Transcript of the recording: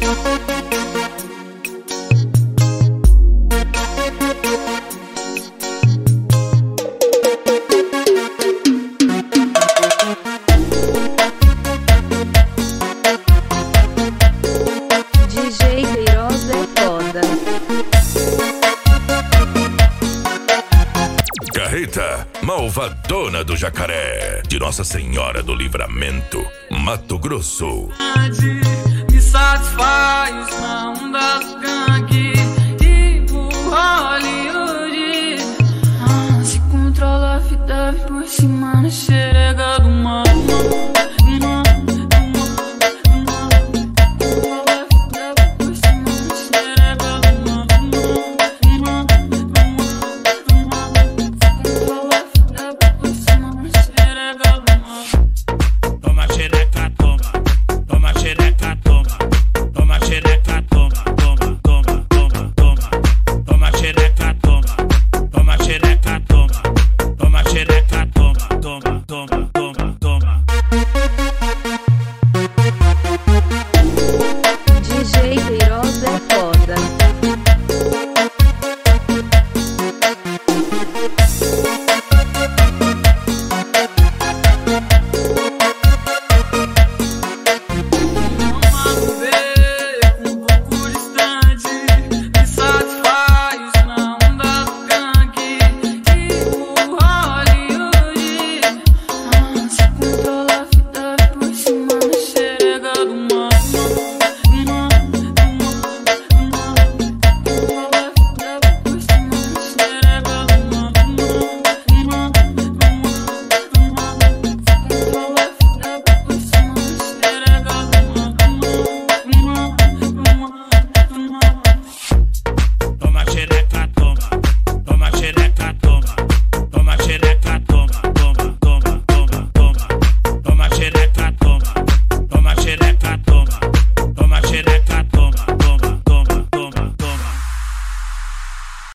DJ Queiroz é foda. Carreta Malvadona do Jacaré, de Nossa Senhora do Livramento, Mato Grosso. Me satisfaz na onda do gangue e por Hollywood. Se controla a vida por cima no cheiro.